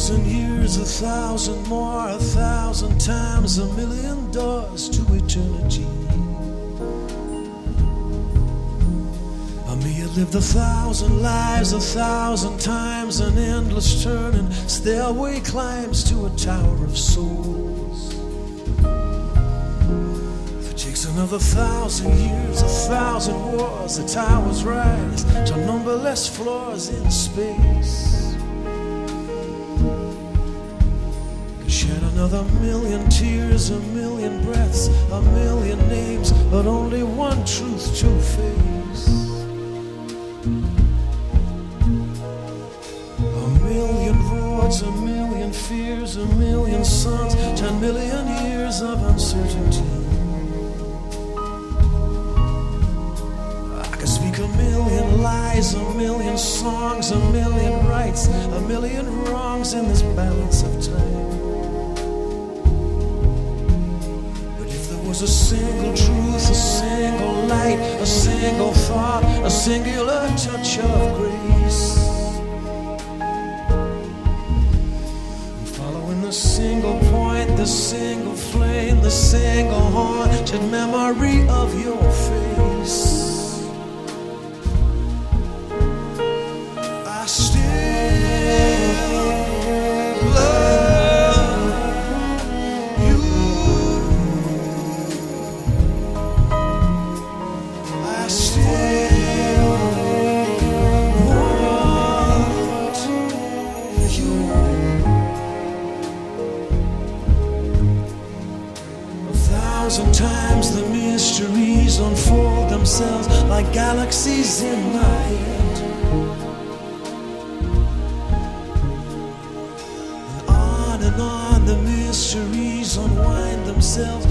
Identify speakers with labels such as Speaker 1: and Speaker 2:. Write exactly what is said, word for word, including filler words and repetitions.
Speaker 1: thousand years, a thousand more, a thousand times, a million doors to eternity. I may have lived a thousand lives, a thousand times, an endless turning stairway climbs to a tower of souls. If it takes another thousand years, a thousand wars, the towers rise to numberless floors in space. Shed another million tears, a million breaths, a million names, but only one truth to face. A million roads, a million fears, a million suns, ten million years of uncertainty. I could speak a million lies, a million songs, a million rights, a million wrongs in this balance of time. A single truth, a single light, a single thought, a singular touch of grace. And following the single point, the single flame, the single haunted memory of your face. I still love you. I still want you. A thousand times the mysteries unfold themselves like galaxies in my head. And on and on the mysteries unwind themselves